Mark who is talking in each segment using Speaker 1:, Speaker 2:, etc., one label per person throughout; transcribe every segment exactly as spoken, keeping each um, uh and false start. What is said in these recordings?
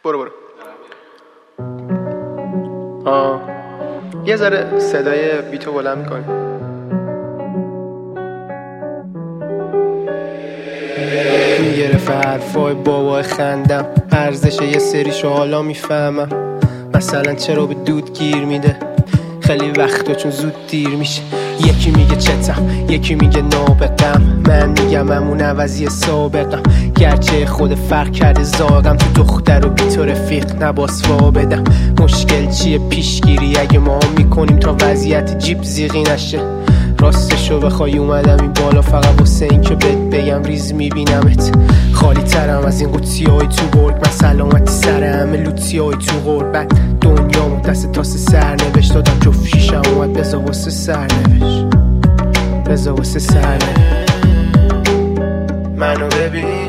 Speaker 1: برو برو. آه یه ذره صدای بیتو بلند میکنی. میگرفت حرفای بابا خندم، ارزش یه سریشو حالا میفهمم. مثلا چرا به دود گیر میده خیلی وقتا چون زود دیر میشه. یکی میگه چتم، یکی میگه نابغم، من میگم همون عوضی سابقم. گرچه خود فرق کرده زاغم، تو دختر و بی تو رفیق نباس وا بدم. مشکل چیه پیشگیری اگه ما میکنیم تا وضعیت جیب زیغی نشه. راستشو بخوای اومدم این بالا فقط واسه این که بهت بگم ریز میبینمت. خالی ترم از این قوطی های تو برگ، من سلامتی سر همه لوتی های تو غربت. دنیا دست تاس سر نوشت دادم جفت شیشم اومد بزا واسه سر نوشت، بزا واسه سر نوشت. منو ببین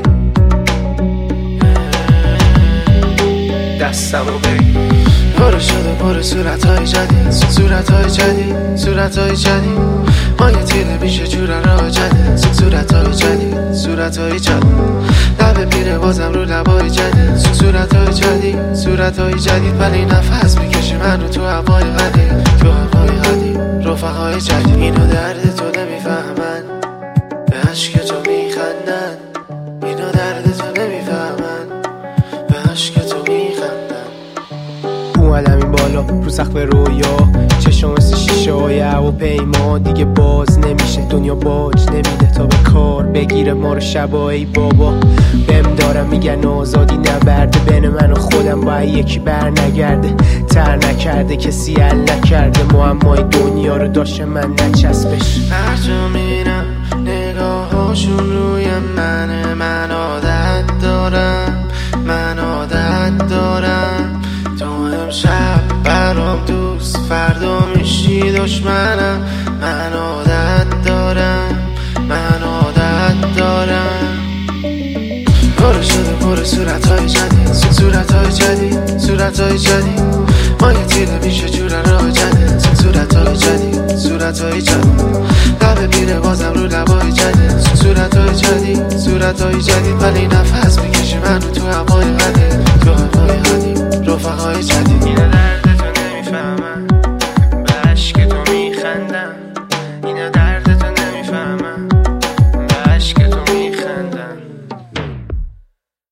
Speaker 1: دستمو بگیر،
Speaker 2: پاره شده پر صورتهای جدید، صورتهای جدید، صورتهای جدید. ما یه تیره میشه جورا راه جدید، صورتهای جدید، صورتهای جدید. لبه میره بازم رو لبای جدید، صورتهای جدید، صورتهای جدید. ولی نفس میکشی منو تو هوای قدیم، تو هوای قدیم. رفقای جدید اینو درد تو نمیفهمن، به عشق تو میخندن. اینو درد تو نمیفهمن، به عشق تو میخندن.
Speaker 1: اومدم این بالا رو سقف رویا، چشم مثل شیشه های هواپیما. دیگه باز نمیشه دنیا باج نمیده تا به کار بگیره ما رو شبایی بابا. بهم دارم میگن آزادی نبرده، بین من و خودم باید یکی بر نگرده. تر نکرده کسی حل نکرده، معمای دنیا رو داشته من نچسبش.
Speaker 2: هر جا میرم نگاه هاشون روی منه، من عادت دارم، من عادت دارم. تو امشب برام دوست، فردا میشی دشمنم. من عادت دارم، من عادت دارم. پاره شده پر صورتهای جدید، صورتهای جدید، صورتهای جدید. ما یه تیره میشه جورا راه جدید، صورتهای جدید، صورتهای جدید. لبه میره بازم رو لبای جدید، صورتهای جدید، صورتهای جدید. ولی نفس میکشی منو تو هوای قدیم، تو هوای قدیم. رفقای جدید